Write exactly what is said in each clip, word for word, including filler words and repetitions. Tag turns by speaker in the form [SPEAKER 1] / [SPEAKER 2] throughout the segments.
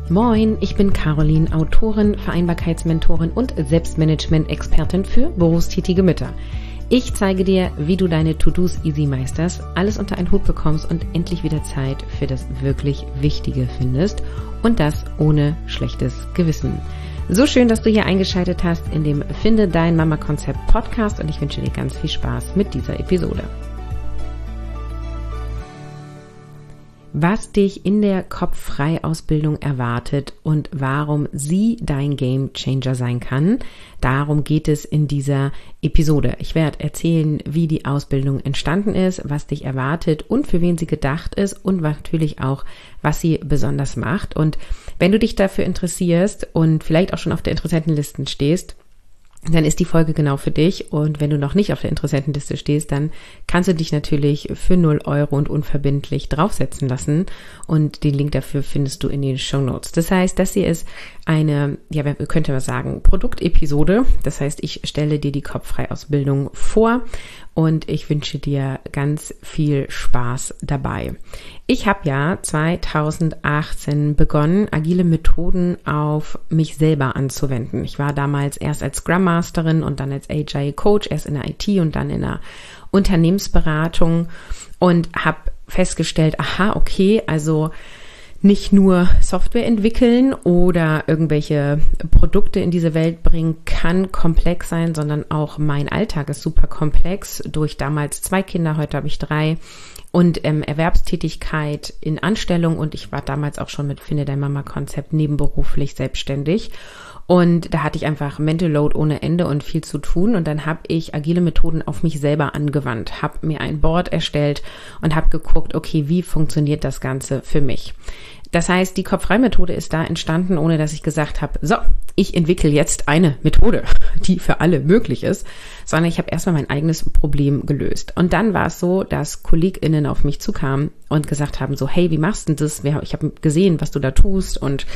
[SPEAKER 1] Moin, ich bin Caroline, Autorin, Vereinbarkeitsmentorin und Selbstmanagement-Expertin für berufstätige Mütter. Ich zeige dir, wie du deine To-Dos easy meisterst, alles unter einen Hut bekommst und endlich wieder Zeit für das wirklich Wichtige findest und das ohne schlechtes Gewissen. So schön, dass du hier eingeschaltet hast in dem Finde dein Mama-Konzept Podcast und ich wünsche dir ganz viel Spaß mit dieser Episode. Was dich in der Kopffrei-Ausbildung erwartet und warum sie dein Gamechanger sein kann, darum geht es in dieser Episode. Ich werde erzählen, wie die Ausbildung entstanden ist, was dich erwartet und für wen sie gedacht ist und natürlich auch, was sie besonders macht. Und wenn du dich dafür interessierst und vielleicht auch schon auf der Interessentenliste stehst, dann ist die Folge genau für dich. Und wenn du noch nicht auf der Interessentenliste stehst, dann kannst du dich natürlich für null Euro und unverbindlich draufsetzen lassen. Und den Link dafür findest du in den Shownotes. Das heißt, das hier ist eine, ja, man könnte mal sagen, Produktepisode. Das heißt, ich stelle dir die Kopffrei-Ausbildung vor und ich wünsche dir ganz viel Spaß dabei. Ich habe ja zweitausendachtzehn begonnen, agile Methoden auf mich selber anzuwenden. Ich war damals erst als Scrum Masterin und dann als Agile Coach, erst in der I T und dann in der Unternehmensberatung und habe festgestellt, aha, okay, also nicht nur Software entwickeln oder irgendwelche Produkte in diese Welt bringen kann komplex sein, sondern auch mein Alltag ist super komplex. Durch damals zwei Kinder, heute habe ich drei und ähm, Erwerbstätigkeit in Anstellung und ich war damals auch schon mit Finde dein Mama-Konzept nebenberuflich selbstständig. Und da hatte ich einfach Mental Load ohne Ende und viel zu tun. Und dann habe ich agile Methoden auf mich selber angewandt, habe mir ein Board erstellt und habe geguckt, okay, wie funktioniert das Ganze für mich? Das heißt, die Kopffrei-Methode ist da entstanden, ohne dass ich gesagt habe, so, ich entwickle jetzt eine Methode, die für alle möglich ist, sondern ich habe erstmal mein eigenes Problem gelöst. Und dann war es so, dass KollegInnen auf mich zukamen und gesagt haben, so, hey, wie machst du das? Ich habe gesehen, was du da tust und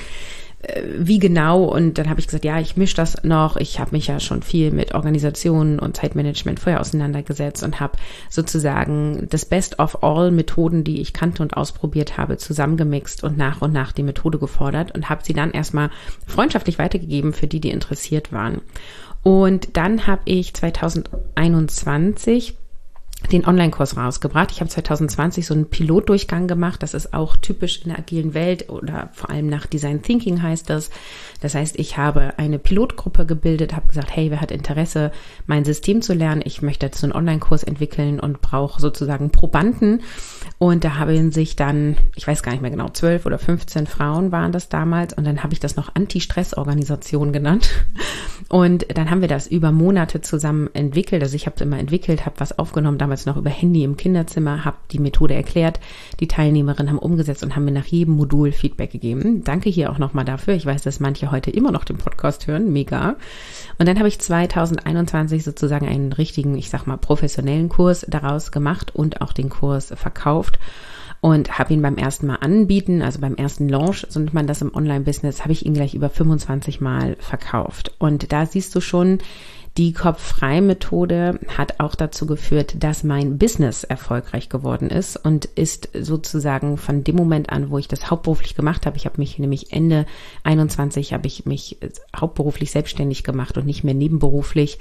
[SPEAKER 1] wie genau, und dann habe ich gesagt, ja, ich mische das noch, ich habe mich ja schon viel mit Organisationen und Zeitmanagement vorher auseinandergesetzt und habe sozusagen das Best of all Methoden, die ich kannte und ausprobiert habe, zusammengemixt und nach und nach die Methode gefordert und habe sie dann erstmal freundschaftlich weitergegeben für die, die interessiert waren. Und dann habe ich zweitausendeinundzwanzig den Online-Kurs rausgebracht. Ich habe zweitausendzwanzig so einen Pilotdurchgang gemacht. Das ist auch typisch in der agilen Welt oder vor allem nach Design Thinking heißt das. Das heißt, ich habe eine Pilotgruppe gebildet, habe gesagt, hey, wer hat Interesse, mein System zu lernen? Ich möchte jetzt so einen Online-Kurs entwickeln und brauche sozusagen Probanden. Und da haben sich dann, ich weiß gar nicht mehr genau, zwölf oder fünfzehn Frauen waren das damals. Und dann habe ich das noch Anti-Stress-Organisation genannt. Und dann haben wir das über Monate zusammen entwickelt. Also ich habe es immer entwickelt, habe was aufgenommen, damals noch über Handy im Kinderzimmer, habe die Methode erklärt. Die Teilnehmerinnen haben umgesetzt und haben mir nach jedem Modul Feedback gegeben. Danke hier auch nochmal dafür. Ich weiß, dass manche heute immer noch den Podcast hören. Mega. Und dann habe ich zweitausendeinundzwanzig sozusagen einen richtigen, ich sag mal, professionellen Kurs daraus gemacht und auch den Kurs verkauft. Und habe ihn beim ersten Mal anbieten, also beim ersten Launch, so nennt man das im Online-Business, habe ich ihn gleich über fünfundzwanzig Mal verkauft. Und da siehst du schon, die Kopffrei-Methode hat auch dazu geführt, dass mein Business erfolgreich geworden ist und ist sozusagen von dem Moment an, wo ich das hauptberuflich gemacht habe, ich habe mich nämlich Ende einundzwanzig, habe ich mich hauptberuflich selbstständig gemacht und nicht mehr nebenberuflich,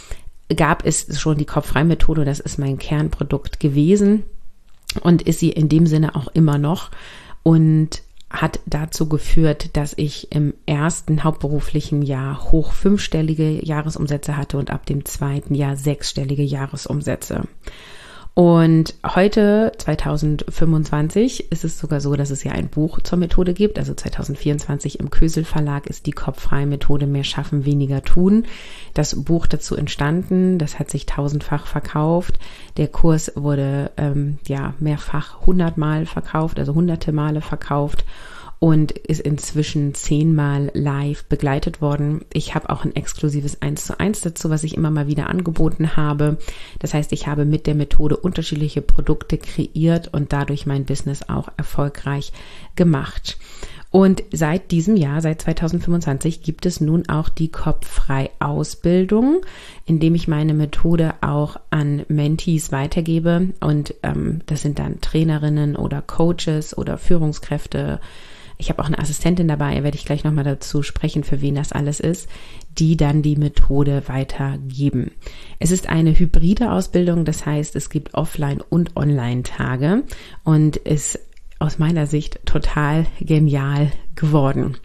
[SPEAKER 1] gab es schon die Kopffrei-Methode, das ist mein Kernprodukt gewesen. Und ist sie in dem Sinne auch immer noch und hat dazu geführt, dass ich im ersten hauptberuflichen Jahr hoch fünfstellige Jahresumsätze hatte und ab dem zweiten Jahr sechsstellige Jahresumsätze. Und heute, zweitausendfünfundzwanzig, ist es sogar so, dass es ja ein Buch zur Methode gibt. Also zweitausendvierundzwanzig im Kösel Verlag ist die Kopffrei-Methode Mehr schaffen, weniger tun. Das Buch dazu entstanden, das hat sich tausendfach verkauft. Der Kurs wurde ähm, ja mehrfach hundertmal verkauft, also hunderte Male verkauft. Und ist inzwischen zehnmal live begleitet worden. Ich habe auch ein exklusives eins zu eins dazu, was ich immer mal wieder angeboten habe. Das heißt, ich habe mit der Methode unterschiedliche Produkte kreiert und dadurch mein Business auch erfolgreich gemacht. Und seit diesem Jahr, seit zweitausendfünfundzwanzig, gibt es nun auch die Kopffrei-Ausbildung, indem ich meine Methode auch an Mentees weitergebe. Und ähm, das sind dann Trainerinnen oder Coaches oder Führungskräfte. Ich habe auch eine Assistentin dabei, werde ich gleich nochmal dazu sprechen, für wen das alles ist, die dann die Methode weitergeben. Es ist eine hybride Ausbildung, das heißt, es gibt Offline- und Online-Tage und ist aus meiner Sicht total genial geworden.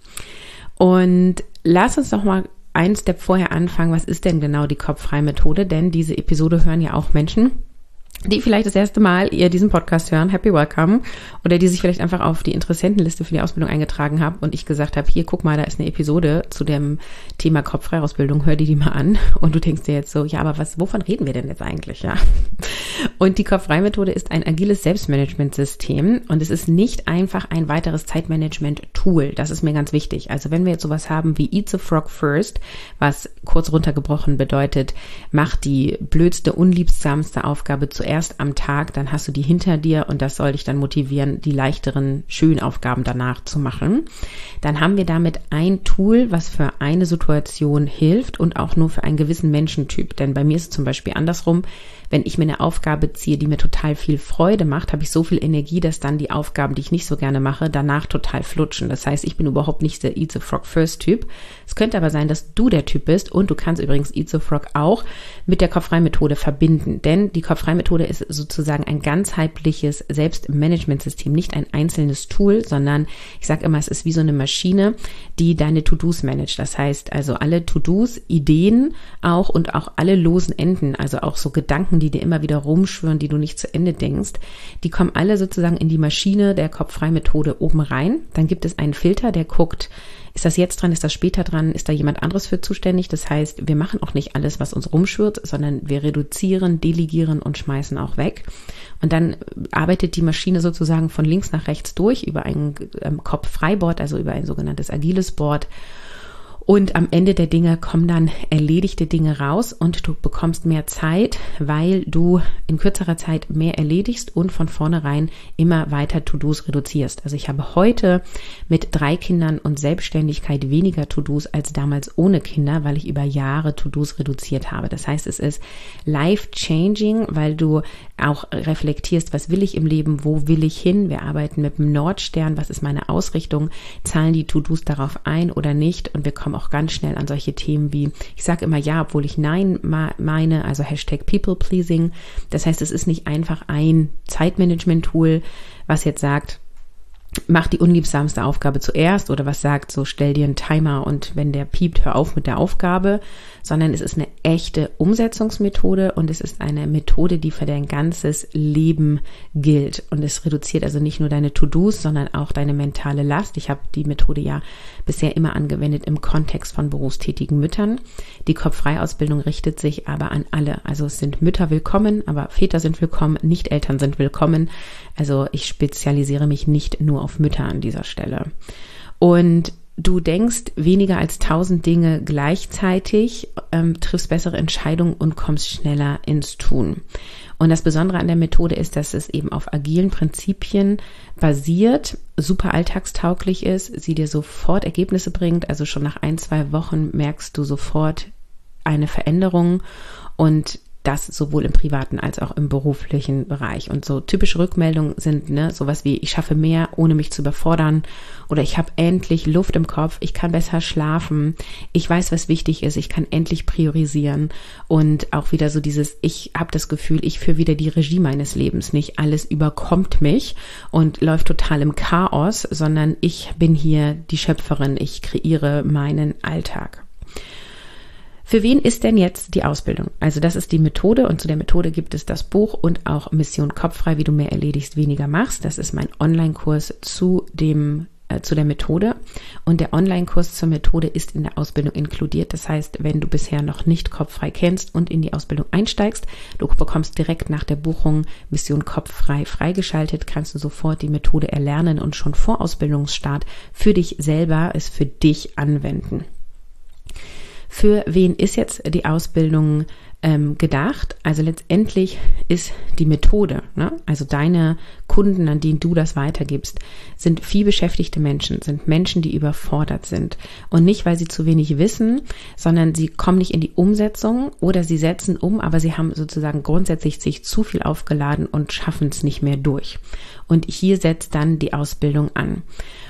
[SPEAKER 1] Und lass uns doch mal einen Step vorher anfangen, was ist denn genau die Kopffrei-Methode? Denn diese Episode hören ja auch Menschen, die vielleicht das erste Mal ihr diesen Podcast hören, happy welcome, oder die sich vielleicht einfach auf die Interessentenliste für die Ausbildung eingetragen haben und ich gesagt habe, hier, guck mal, da ist eine Episode zu dem Thema Kopffrei-Ausbildung, hör dir die mal an und du denkst dir jetzt so, ja, aber was, wovon reden wir denn jetzt eigentlich, ja? Und die Kopffrei-Methode ist ein agiles Selbstmanagementsystem und es ist nicht einfach ein weiteres Zeitmanagement-Tool, das ist mir ganz wichtig. Also wenn wir jetzt sowas haben wie Eat the Frog First, was kurz runtergebrochen bedeutet, mach die blödste, unliebsamste Aufgabe zuerst erst am Tag, dann hast du die hinter dir und das soll dich dann motivieren, die leichteren, schönen Aufgaben danach zu machen. Dann haben wir damit ein Tool, was für eine Situation hilft und auch nur für einen gewissen Menschentyp. Denn bei mir ist es zum Beispiel andersrum, wenn ich mir eine Aufgabe ziehe, die mir total viel Freude macht, habe ich so viel Energie, dass dann die Aufgaben, die ich nicht so gerne mache, danach total flutschen. Das heißt, ich bin überhaupt nicht der Eat the Frog First Typ. Es könnte aber sein, dass du der Typ bist und du kannst übrigens Eat the Frog auch mit der Kopffrei-Methode verbinden. Denn die Kopffrei-Methode ist sozusagen ein ganzheitliches Selbstmanagementsystem, nicht ein einzelnes Tool, sondern ich sage immer, es ist wie so eine Maschine, die deine To-Dos managt. Das heißt also alle To-Dos, Ideen auch und auch alle losen Enden, also auch so Gedanken, die dir immer wieder rumschwirren, die du nicht zu Ende denkst, die kommen alle sozusagen in die Maschine der Kopffrei-Methode oben rein. Dann gibt es einen Filter, der guckt, ist das jetzt dran, ist das später dran, ist da jemand anderes für zuständig? Das heißt, wir machen auch nicht alles, was uns rumschwirrt, sondern wir reduzieren, delegieren und schmeißen auch weg. Und dann arbeitet die Maschine sozusagen von links nach rechts durch über ein ähm, Kopffrei-Board, also über ein sogenanntes agiles Board. Und am Ende der Dinge kommen dann erledigte Dinge raus und du bekommst mehr Zeit, weil du in kürzerer Zeit mehr erledigst und von vornherein immer weiter To-Dos reduzierst. Also ich habe heute mit drei Kindern und Selbstständigkeit weniger To-Dos als damals ohne Kinder, weil ich über Jahre To-Dos reduziert habe. Das heißt, es ist life-changing, weil du auch reflektierst, was will ich im Leben, wo will ich hin? Wir arbeiten mit dem Nordstern, was ist meine Ausrichtung? Zahlen die To-Dos darauf ein oder nicht? Und wir kommen auch ganz schnell an solche Themen wie, ich sage immer ja, obwohl ich nein meine, also Hashtag People Pleasing. Das heißt, es ist nicht einfach ein Zeitmanagement-Tool, was jetzt sagt, mach die unliebsamste Aufgabe zuerst oder was sagt, so stell dir einen Timer und wenn der piept, hör auf mit der Aufgabe, sondern es ist eine echte Umsetzungsmethode und es ist eine Methode, die für dein ganzes Leben gilt und es reduziert also nicht nur deine To-Dos, sondern auch deine mentale Last. Ich habe die Methode ja bisher immer angewendet im Kontext von berufstätigen Müttern. Die Kopffrei-Ausbildung richtet sich aber an alle, also es sind Mütter willkommen, aber Väter sind willkommen, Nicht-Eltern sind willkommen, also ich spezialisiere mich nicht nur auf Mütter an dieser Stelle. Und du denkst weniger als tausend Dinge gleichzeitig, ähm, triffst bessere Entscheidungen und kommst schneller ins Tun. Und das Besondere an der Methode ist, dass es eben auf agilen Prinzipien basiert, super alltagstauglich ist, sie dir sofort Ergebnisse bringt. Also schon nach ein, zwei Wochen merkst du sofort eine Veränderung und das sowohl im privaten als auch im beruflichen Bereich. Und so typische Rückmeldungen sind ne, sowas wie, ich schaffe mehr, ohne mich zu überfordern oder ich habe endlich Luft im Kopf, ich kann besser schlafen, ich weiß, was wichtig ist, ich kann endlich priorisieren und auch wieder so dieses, ich habe das Gefühl, ich führe wieder die Regie meines Lebens, nicht alles überkommt mich und läuft total im Chaos, sondern ich bin hier die Schöpferin, ich kreiere meinen Alltag. Für wen ist denn jetzt die Ausbildung? Also das ist die Methode und zu der Methode gibt es das Buch und auch Mission Kopffrei, wie du mehr erledigst, weniger machst. Das ist mein Online-Kurs zu dem äh, zu der Methode und der Online-Kurs zur Methode ist in der Ausbildung inkludiert. Das heißt, wenn du bisher noch nicht Kopffrei kennst und in die Ausbildung einsteigst, du bekommst direkt nach der Buchung Mission Kopffrei freigeschaltet, kannst du sofort die Methode erlernen und schon vor Ausbildungsstart für dich selber es für dich anwenden. Für wen ist jetzt die Ausbildung ähm, gedacht? Also letztendlich ist die Methode, ne? Also deine Kunden, an denen du das weitergibst, sind viel beschäftigte Menschen, sind Menschen, die überfordert sind. Und nicht, weil sie zu wenig wissen, sondern sie kommen nicht in die Umsetzung oder sie setzen um, aber sie haben sozusagen grundsätzlich sich zu viel aufgeladen und schaffen es nicht mehr durch. Und hier setzt dann die Ausbildung an.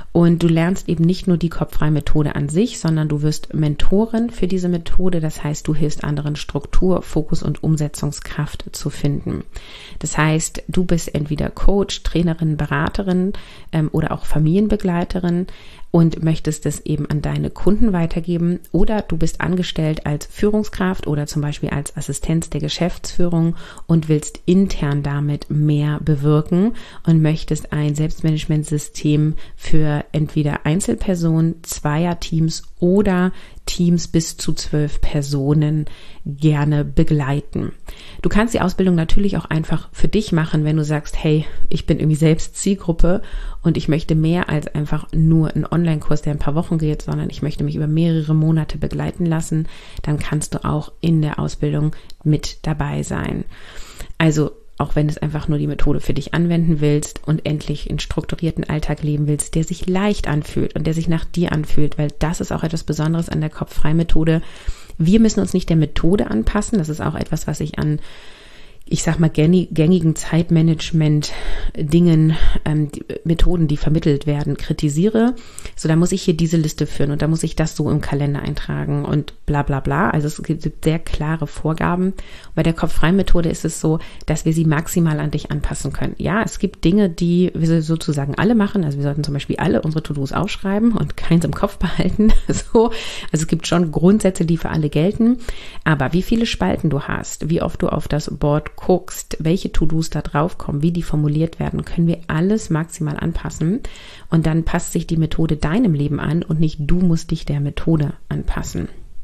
[SPEAKER 1] Und du lernst eben nicht nur die Kopffrei-Methode an sich, sondern du wirst Mentorin für diese Methode. Das heißt, du hilfst anderen Struktur, Fokus und Umsetzungskraft zu finden. Das heißt, du bist entweder Coach, Trainerin, Beraterin ähm, oder auch Familienbegleiterin und möchtest es eben an deine Kunden weitergeben, oder du bist angestellt als Führungskraft oder zum Beispiel als Assistenz der Geschäftsführung und willst intern damit mehr bewirken und möchtest ein Selbstmanagementsystem für entweder Einzelpersonen, Zweierteams oder Teams bis zu zwölf Personen gerne begleiten. Du kannst die Ausbildung natürlich auch einfach für dich machen, wenn du sagst, hey, ich bin irgendwie selbst Zielgruppe und ich möchte mehr als einfach nur einen Online-Kurs, der ein paar Wochen geht, sondern ich möchte mich über mehrere Monate begleiten lassen, dann kannst du auch in der Ausbildung mit dabei sein. Also auch wenn es einfach nur die Methode für dich anwenden willst und endlich einen strukturierten Alltag leben willst, der sich leicht anfühlt und der sich nach dir anfühlt, weil das ist auch etwas Besonderes an der Kopffrei-Methode. Wir müssen uns nicht der Methode anpassen. Das ist auch etwas, was ich an, ich sag mal, gängigen Zeitmanagement-Dingen, ähm, die Methoden, die vermittelt werden, kritisiere. So, da muss ich hier diese Liste führen und da muss ich das so im Kalender eintragen und bla bla bla. Also es gibt sehr klare Vorgaben. Bei der Kopffrei-Methode ist es so, dass wir sie maximal an dich anpassen können. Ja, es gibt Dinge, die wir sozusagen alle machen. Also wir sollten zum Beispiel alle unsere To-Dos aufschreiben und keins im Kopf behalten. So, also es gibt schon Grundsätze, die für alle gelten. Aber wie viele Spalten du hast, wie oft du auf das Board guckst, welche To-Dos da drauf kommen, wie die formuliert werden, können wir alles maximal anpassen. Und dann passt sich die Methode deinem Leben an und nicht du musst dich der Methode anpassen.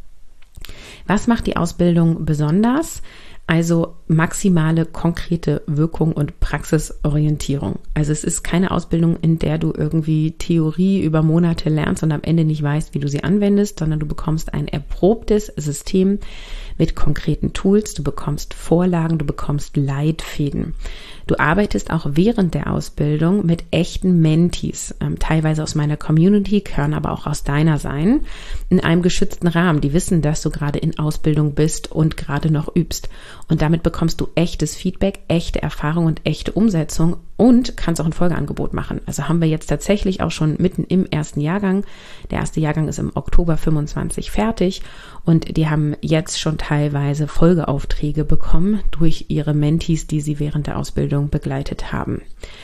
[SPEAKER 1] Was macht die Ausbildung besonders? Also maximale konkrete Wirkung und Praxisorientierung. Also es ist keine Ausbildung, in der du irgendwie Theorie über Monate lernst und am Ende nicht weißt, wie du sie anwendest, sondern du bekommst ein erprobtes System mit konkreten Tools, du bekommst Vorlagen, du bekommst Leitfäden. Du arbeitest auch während der Ausbildung mit echten Mentees, ähm, teilweise aus meiner Community, können aber auch aus deiner sein, in einem geschützten Rahmen. Die wissen, dass du gerade in Ausbildung bist und gerade noch übst. Und damit bekommst du echtes Feedback, echte Erfahrung und echte Umsetzung und kannst auch ein Folgeangebot machen. Also haben wir jetzt tatsächlich auch schon mitten im ersten Jahrgang. Der erste Jahrgang ist im Oktober fünfundzwanzig fertig und die haben jetzt schon teilweise Folgeaufträge bekommen durch ihre Mentees, die sie während der Ausbildung begleitet haben.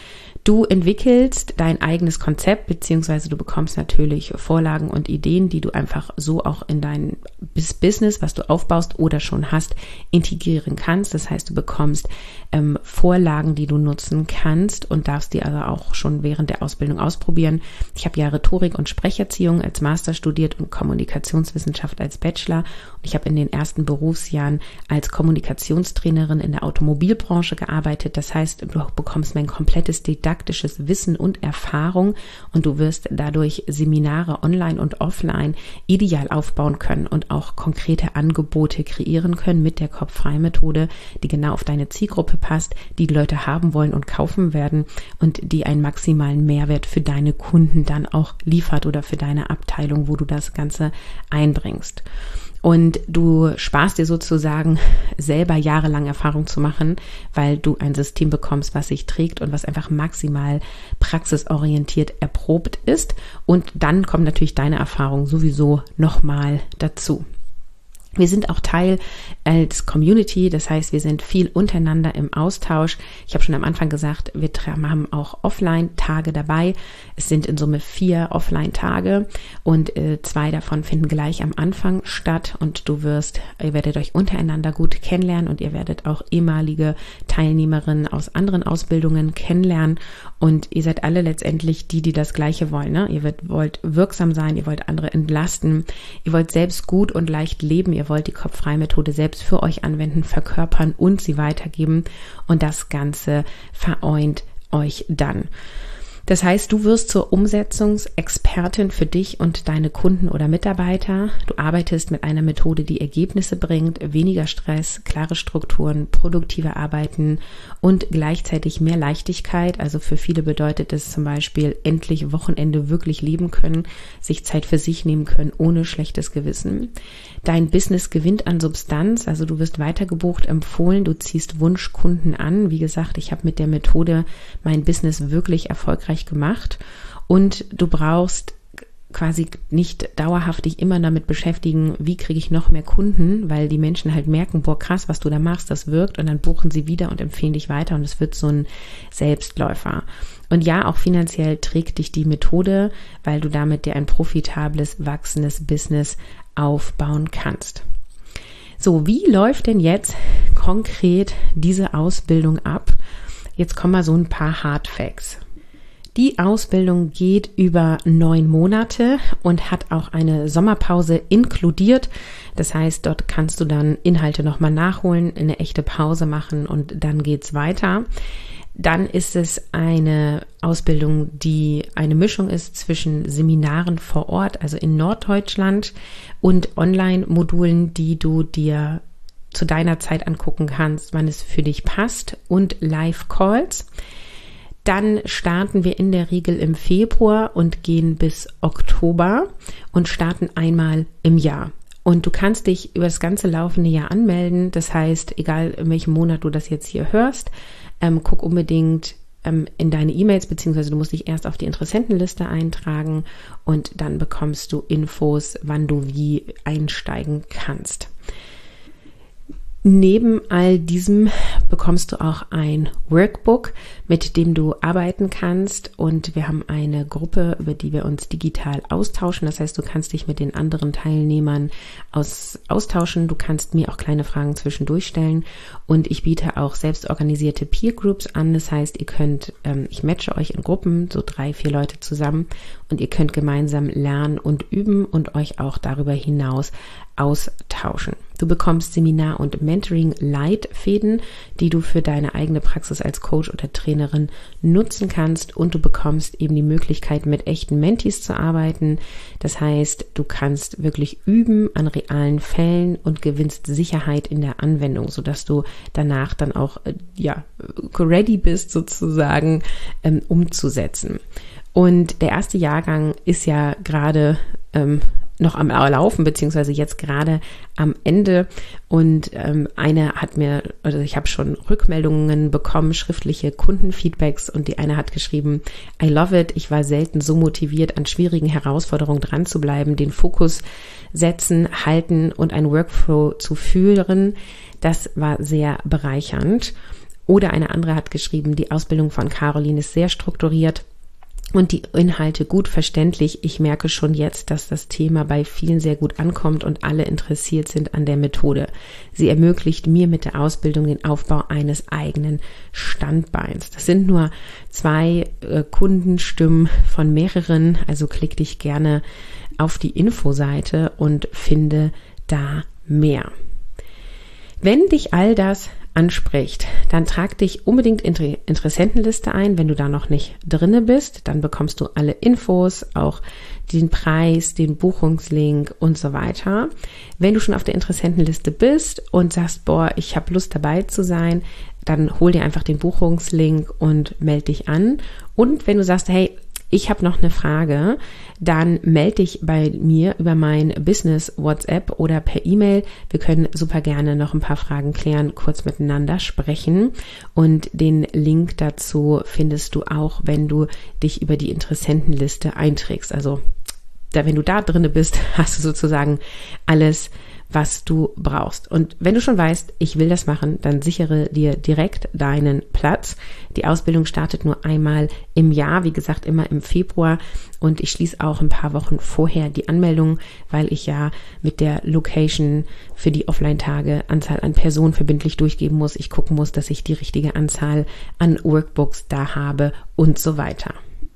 [SPEAKER 1] Du entwickelst dein eigenes Konzept, beziehungsweise du bekommst natürlich Vorlagen und Ideen, die du einfach so auch in dein Business, was du aufbaust oder schon hast, integrieren kannst. Das heißt, du bekommst ähm, Vorlagen, die du nutzen kannst und darfst die also auch schon während der Ausbildung ausprobieren. Ich habe ja Rhetorik und Sprecherziehung als Master studiert und Kommunikationswissenschaft als Bachelor. Und ich habe in den ersten Berufsjahren als Kommunikationstrainerin in der Automobilbranche gearbeitet. Das heißt, du bekommst mein komplettes Didaktisches Wissen und Erfahrung und du wirst dadurch Seminare online und offline ideal aufbauen können und auch konkrete Angebote kreieren können mit der Kopffrei-Methode, die genau auf deine Zielgruppe passt, die die Leute haben wollen und kaufen werden und die einen maximalen Mehrwert für deine Kunden dann auch liefert oder für deine Abteilung, wo du das Ganze einbringst. Und du sparst dir sozusagen selber jahrelang Erfahrung zu machen, weil du ein System bekommst, was sich trägt und was einfach maximal praxisorientiert erprobt ist. Und dann kommt natürlich deine Erfahrung sowieso nochmal dazu. Wir sind auch Teil als Community, das heißt, wir sind viel untereinander im Austausch. Ich habe schon am Anfang gesagt, wir haben auch Offline-Tage dabei. Es sind in Summe vier Offline-Tage und äh, zwei davon finden gleich am Anfang statt und du wirst, ihr werdet euch untereinander gut kennenlernen und ihr werdet auch ehemalige Teilnehmerinnen aus anderen Ausbildungen kennenlernen und ihr seid alle letztendlich die, die das Gleiche wollen. Ne? Ihr wollt, wollt wirksam sein, ihr wollt andere entlasten, ihr wollt selbst gut und leicht leben, ihr wollt die Kopffrei-Methode selbst für euch anwenden, verkörpern und sie weitergeben und das Ganze vereint euch dann. Das heißt, du wirst zur Umsetzungsexpertin für dich und deine Kunden oder Mitarbeiter. Du arbeitest mit einer Methode, die Ergebnisse bringt, weniger Stress, klare Strukturen, produktive Arbeiten und gleichzeitig mehr Leichtigkeit. Also für viele bedeutet es zum Beispiel endlich Wochenende wirklich leben können, sich Zeit für sich nehmen können, ohne schlechtes Gewissen. Dein Business gewinnt an Substanz, also du wirst weitergebucht, empfohlen, du ziehst Wunschkunden an. Wie gesagt, ich habe mit der Methode mein Business wirklich erfolgreich gemacht und du brauchst quasi nicht dauerhaft dich immer damit beschäftigen, wie kriege ich noch mehr Kunden, weil die Menschen halt merken, boah krass, was du da machst, das wirkt, und dann buchen sie wieder und empfehlen dich weiter und es wird so ein Selbstläufer. Und ja, auch finanziell trägt dich die Methode, weil du damit dir ein profitables, wachsendes Business aufbauen kannst. So, wie läuft denn jetzt konkret diese Ausbildung ab? Jetzt kommen mal so ein paar Hard Facts. Die Ausbildung geht über neun Monate und hat auch eine Sommerpause inkludiert. Das heißt, dort kannst du dann Inhalte nochmal nachholen, eine echte Pause machen und dann geht's weiter. Dann ist es eine Ausbildung, die eine Mischung ist zwischen Seminaren vor Ort, also in Norddeutschland, und Online-Modulen, die du dir zu deiner Zeit angucken kannst, wann es für dich passt, und Live-Calls. Dann starten wir in der Regel im Februar und gehen bis Oktober und starten einmal im Jahr. Und du kannst dich über das ganze laufende Jahr anmelden. Das heißt, egal in welchem Monat du das jetzt hier hörst, ähm, guck unbedingt ähm, in deine E-Mails, beziehungsweise du musst dich erst auf die Interessentenliste eintragen und dann bekommst du Infos, wann du wie einsteigen kannst. Neben all diesem bekommst du auch ein Workbook, mit dem du arbeiten kannst, und wir haben eine Gruppe, über die wir uns digital austauschen. Das heißt, du kannst dich mit den anderen Teilnehmern aus, austauschen. Du kannst mir auch kleine Fragen zwischendurch stellen, und ich biete auch selbstorganisierte Peer Groups an. Das heißt, ihr könnt, ähm, ich matche euch in Gruppen, so drei, vier Leute zusammen, und ihr könnt gemeinsam lernen und üben und euch auch darüber hinaus austauschen. Du bekommst Seminar- und Mentoring-Leitfäden, die du für deine eigene Praxis als Coach oder Trainerin nutzen kannst, und du bekommst eben die Möglichkeit, mit echten Mentees zu arbeiten. Das heißt, du kannst wirklich üben an realen Fällen und gewinnst Sicherheit in der Anwendung, sodass du danach dann auch ja ready bist, sozusagen ähm, umzusetzen. Und der erste Jahrgang ist ja gerade ähm, noch am Laufen, beziehungsweise jetzt gerade am Ende, und ähm, eine hat mir, also ich habe schon Rückmeldungen bekommen, schriftliche Kundenfeedbacks, und die eine hat geschrieben: I love it, ich war selten so motiviert, an schwierigen Herausforderungen dran zu bleiben, den Fokus setzen, halten und ein Workflow zu führen. Das war sehr bereichernd. Oder eine andere hat geschrieben: die Ausbildung von Caroline ist sehr strukturiert und die Inhalte gut verständlich. Ich merke schon jetzt, dass das Thema bei vielen sehr gut ankommt und alle interessiert sind an der Methode. Sie ermöglicht mir mit der Ausbildung den Aufbau eines eigenen Standbeins. Das sind nur zwei äh, Kundenstimmen von mehreren, also klick dich gerne auf die Infoseite und finde da mehr. Wenn dich all das anspricht, dann trag dich unbedingt in die Interessentenliste ein. Wenn du da noch nicht drinne bist, dann bekommst du alle Infos, auch den Preis, den Buchungslink und so weiter. Wenn du schon auf der Interessentenliste bist und sagst, boah, ich habe Lust dabei zu sein, dann hol dir einfach den Buchungslink und melde dich an. Und wenn du sagst, hey, ich habe noch eine Frage, dann melde dich bei mir über mein Business WhatsApp oder per E-Mail. Wir können super gerne noch ein paar Fragen klären, kurz miteinander sprechen, und den Link dazu findest du auch, wenn du dich über die Interessentenliste einträgst. Also da, wenn du da drinne bist, hast du sozusagen alles, was du brauchst. Und wenn du schon weißt, ich will das machen, dann sichere dir direkt deinen Platz. Die Ausbildung startet nur einmal im Jahr, wie gesagt, immer im Februar, und ich schließe auch ein paar Wochen vorher die Anmeldung, weil ich ja mit der Location für die Offline-Tage Anzahl an Personen verbindlich durchgeben muss. Ich gucken muss, dass ich die richtige Anzahl an Workbooks da habe und so weiter.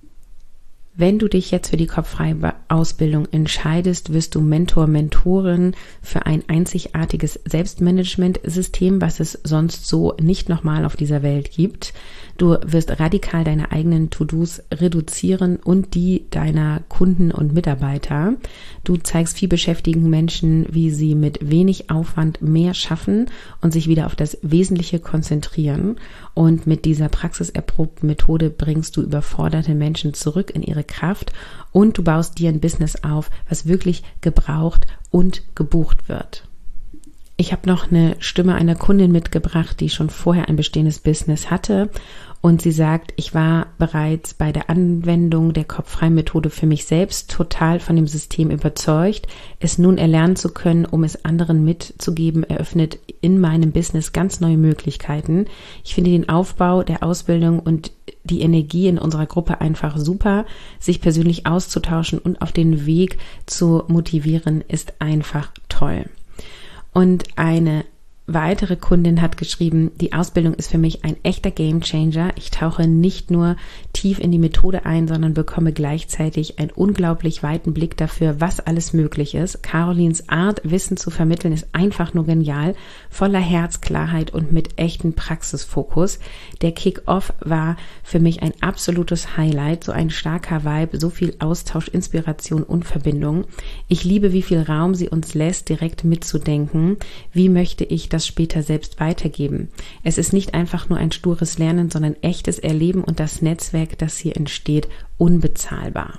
[SPEAKER 1] Wenn du dich jetzt für die kopffreie Ausbildung entscheidest, wirst du Mentor, Mentorin für ein einzigartiges Selbstmanagement-System, was es sonst so nicht nochmal auf dieser Welt gibt. Du wirst radikal deine eigenen To-Dos reduzieren und die deiner Kunden und Mitarbeiter. Du zeigst vielbeschäftigten Menschen, wie sie mit wenig Aufwand mehr schaffen und sich wieder auf das Wesentliche konzentrieren. Und mit dieser praxiserprobten Methode bringst du überforderte Menschen zurück in ihre Kraft, und du baust dir ein Business auf, was wirklich gebraucht und gebucht wird. Ich habe noch eine Stimme einer Kundin mitgebracht, die schon vorher ein bestehendes Business hatte. Und sie sagt, ich war bereits bei der Anwendung der Kopffrei-Methode für mich selbst total von dem System überzeugt. Es nun erlernen zu können, um es anderen mitzugeben, eröffnet in meinem Business ganz neue Möglichkeiten. Ich finde den Aufbau der Ausbildung und die Energie in unserer Gruppe einfach super. Sich persönlich auszutauschen und auf den Weg zu motivieren, ist einfach toll. Und eine weitere Kundin hat geschrieben, die Ausbildung ist für mich ein echter Gamechanger. Ich tauche nicht nur tief in die Methode ein, sondern bekomme gleichzeitig einen unglaublich weiten Blick dafür, was alles möglich ist. Carolines Art, Wissen zu vermitteln, ist einfach nur genial, voller Herzklarheit und mit echten Praxisfokus. Der Kick-Off war für mich ein absolutes Highlight, so ein starker Vibe, so viel Austausch, Inspiration und Verbindung. Ich liebe, wie viel Raum sie uns lässt, direkt mitzudenken. Wie möchte ich das später selbst weitergeben? Es ist nicht einfach nur ein stures Lernen, sondern echtes Erleben und das Netzwerk, das hier entsteht, unbezahlbar.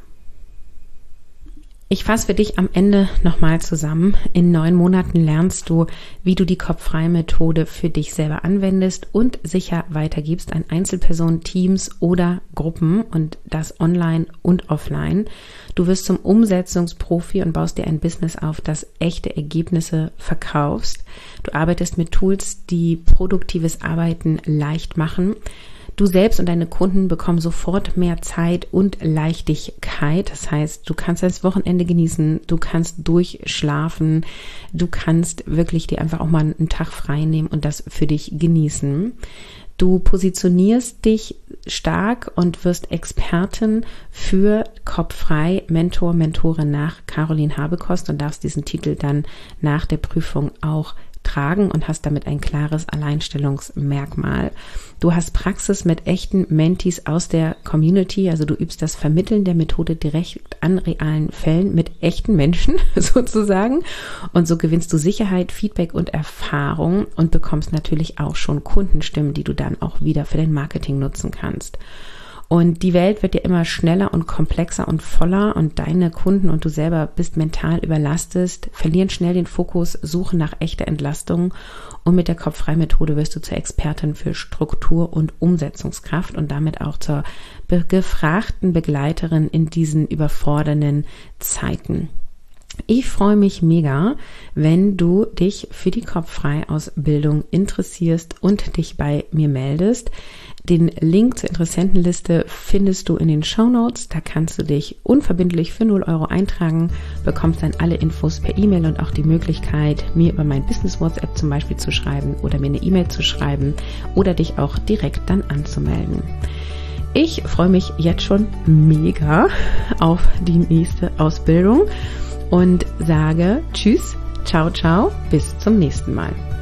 [SPEAKER 1] Ich fasse für dich am Ende nochmal zusammen. In neun Monaten lernst du, wie du die Kopffrei-Methode für dich selber anwendest und sicher weitergibst an Einzelpersonen, Teams oder Gruppen, und das online und offline. Du wirst zum Umsetzungsprofi und baust dir ein Business auf, das echte Ergebnisse verkaufst. Du arbeitest mit Tools, die produktives Arbeiten leicht machen. Du selbst und deine Kunden bekommen sofort mehr Zeit und Leichtigkeit. Das heißt, du kannst das Wochenende genießen, du kannst durchschlafen, du kannst wirklich dir einfach auch mal einen Tag frei nehmen und das für dich genießen. Du positionierst dich stark und wirst Expertin für Kopffrei, Mentor, Mentorin nach Caroline Habekost und darfst diesen Titel dann nach der Prüfung auch tragen und hast damit ein klares Alleinstellungsmerkmal. Du hast Praxis mit echten Mentees aus der Community, also du übst das Vermitteln der Methode direkt an realen Fällen mit echten Menschen sozusagen, und so gewinnst du Sicherheit, Feedback und Erfahrung und bekommst natürlich auch schon Kundenstimmen, die du dann auch wieder für dein Marketing nutzen kannst. Und die Welt wird ja immer schneller und komplexer und voller, und deine Kunden und du selber bist mental überlastet, verlieren schnell den Fokus, suchen nach echter Entlastung, und mit der Kopffrei-Methode wirst du zur Expertin für Struktur und Umsetzungskraft und damit auch zur gefragten Begleiterin in diesen überfordernden Zeiten. Ich freue mich mega, wenn du dich für die Kopffrei-Ausbildung interessierst und dich bei mir meldest. Den Link zur Interessentenliste findest du in den Shownotes. Da kannst du dich unverbindlich für null Euro eintragen, bekommst dann alle Infos per E-Mail und auch die Möglichkeit, mir über mein Business-WhatsApp zum Beispiel zu schreiben oder mir eine E-Mail zu schreiben oder dich auch direkt dann anzumelden. Ich freue mich jetzt schon mega auf die nächste Ausbildung und sage Tschüss, ciao, ciao, bis zum nächsten Mal.